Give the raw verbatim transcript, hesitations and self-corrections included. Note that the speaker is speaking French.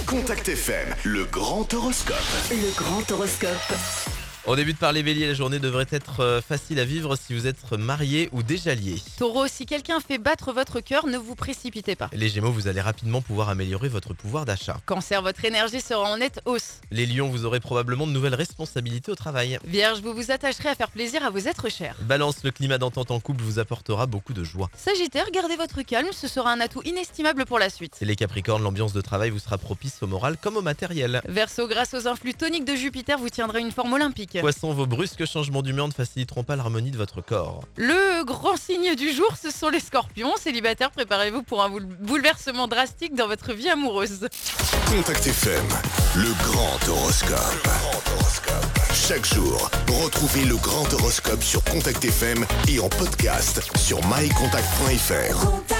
Contact F M, le grand horoscope. Le grand horoscope. On débute par les béliers, la journée devrait être euh, facile à vivre si vous êtes marié ou déjà lié. Taureau, si quelqu'un fait battre votre cœur, ne vous précipitez pas. Les gémeaux, vous allez rapidement pouvoir améliorer votre pouvoir d'achat. Cancer, votre énergie sera en nette hausse. Les lions, vous aurez probablement de nouvelles responsabilités au travail. Vierge, vous vous attacherez à faire plaisir à vos êtres chers. Balance, le climat d'entente en couple vous apportera beaucoup de joie. Sagittaire, gardez votre calme, ce sera un atout inestimable pour la suite. Les capricornes, l'ambiance de travail vous sera propice au moral comme au matériel. Verseau, grâce aux influx toniques de Jupiter, vous tiendrez une forme olympique. Poissons, vos brusques changements d'humeur ne faciliteront pas l'harmonie de votre corps. Le grand signe du jour, ce sont les scorpions. Célibataires, préparez-vous pour un boule- bouleversement drastique dans votre vie amoureuse. Contact F M, le grand horoscope. Chaque jour, retrouvez le grand horoscope sur Contact F M et en podcast sur my contact point f r.